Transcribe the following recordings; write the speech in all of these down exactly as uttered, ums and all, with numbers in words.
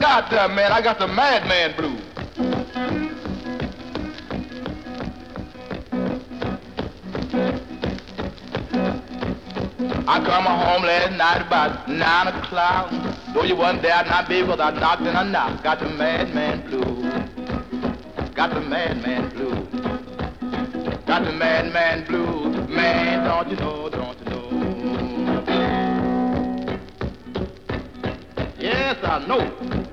God damn, man, I got the madman blues. I come home last night about nine o'clock. Though you wasn't there, not baby, 'cause I knocked and I knocked. Got the madman blues. Got the madman blues. Got the madman blues. Man, don't you know, don't you know? Yes, I know.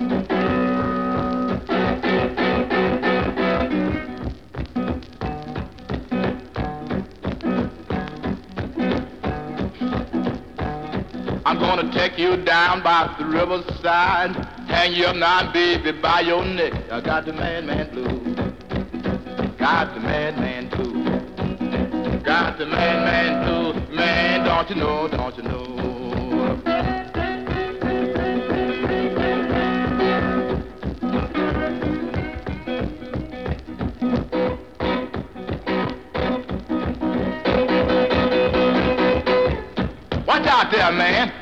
I'm gonna take you down by the riverside, hang you up now, baby, by your neck. I got the madman blues. Got the madman blues. Got the madman blues. Man, don't you know, don't you know? Watch out there, man.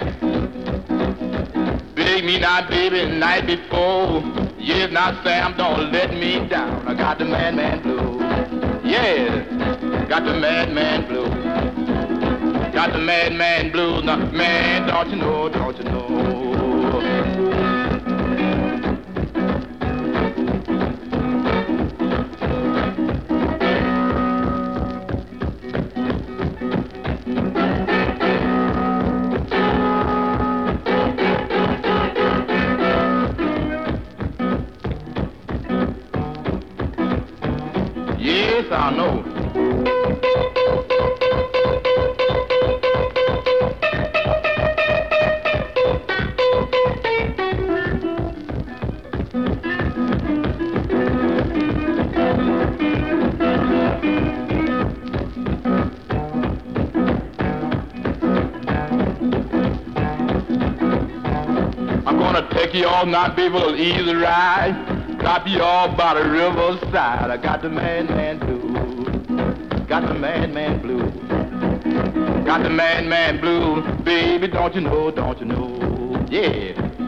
Big me now, baby, night before. Yes, now, Sam, don't let me down. I got the madman blues. Yeah, got the madman blues. Got the madman blues. Now, man, don't you know, don't you know? Yes, I know. I'm gonna take you all night, baby, a little easy ride. Drop you all by the riverside. I got the madman blues. Got the madman blues. Got the madman blues. Baby, don't you know, don't you know? Yeah.